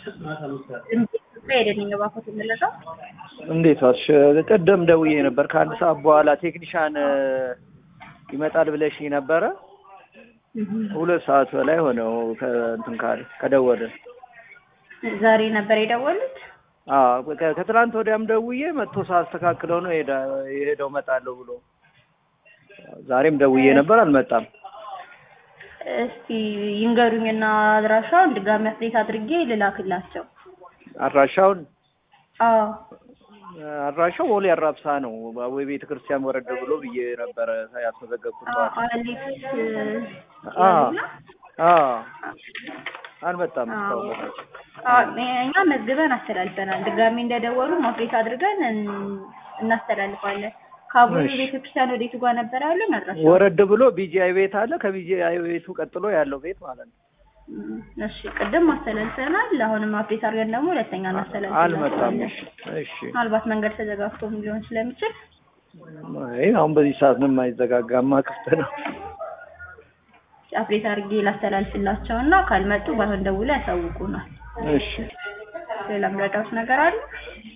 ሄደኝ ባፎት እንደለዛ እንዴት ዋልሽ? ቀደም ደውዬ ነበር ከአንድ ሰዓት በኋላ ቴክኒሻን ይመጣል ብለሽኝ ነበረ። 2 ሰዓት በላይ ሆነው ከእንትን ከደወለ ዛሬ ነበር የደወሉት? ከትላንት ወዲያም ደውዬ መጥቶ ሳስተካክለው ነው የሄደው መጣለው ብሎ። ዛሬም ደውዬ ነበር አልመጣም። እስቲ ይንገሩኝና አድራሻውን ድጋሚ አፕዴት አድርጌ ልላክላቸው። አድራሻውን አድራሻው ወሊ አራብሳ ነው ወይ ቤተ ክርስቲያን ወረደ ብሎ ብዬ ነበር ያስመዘገብኩት። አልመጣም እስካሁን። እኛ መዝግበን አስተላልፈናል። ድጋሚ እንደደወሉ አፕዴት አድርገን እናስተላልፋለን። ካቡል ቤተክርስቲያን ወዴቱ ጋር ነበር ያለው መድረሻ? ወረድ ብሎ ቢጂአይ ቤት አለ። ከቢጂአይ ቤቱ ቀጥሎ ያለው ቤት ማለት ነው። እሺ ቅድም አስተላልፈናል። አሁንም አፕዴት አድርገን ደግሞ ሁለተኛ እናስተላልፋለን። አልመጣም። እሺ ምናልባት መንገድ ተዘጋግቶም ሊሆን ስለሚችል አሁን በዚህ ሰዓት ምንም አይዘጋጋማ፣ ክፍት ነው። አፕዴት አድርጌ ላስተላልፍላቸውና ካልመጡ ባይሆን ደውለው ያሳውቁናል። እሺ ሌላ ምረዳት ነገር አለ?